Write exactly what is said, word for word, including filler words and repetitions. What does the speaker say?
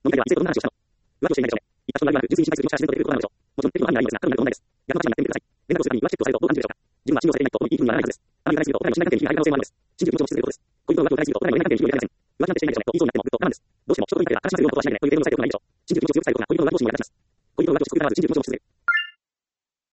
飲み会では異性とどんな話をしたの浮気をしていないでしょうね。言った人が言わなく、純粋に心配する気持ちは自然と出てくることなのでしょう。もちろん、テレビの範囲はいいのですが、過度なこと問題です。逆の立場になってみてください。連絡をするために浮気チェックをされるとどう感じるでしょうか。自分は信用されていないと、特にいい気分にならないはずです。あまり信用されていないと、とてもいい気分にならないはずです。あなたに対すると、お互いの信頼関係に被害が生まれることです。信じる気持ちを捨てることです。恋人の浮気を疑っている人にはやめなさい。浮気なんてしていないでしょうね。と言いそうになっても、ぐっと我慢できないという理由がありません。浮気なんてしていないでしょうね。と言いそうになっても、ぐっと我慢できないという理由がありません。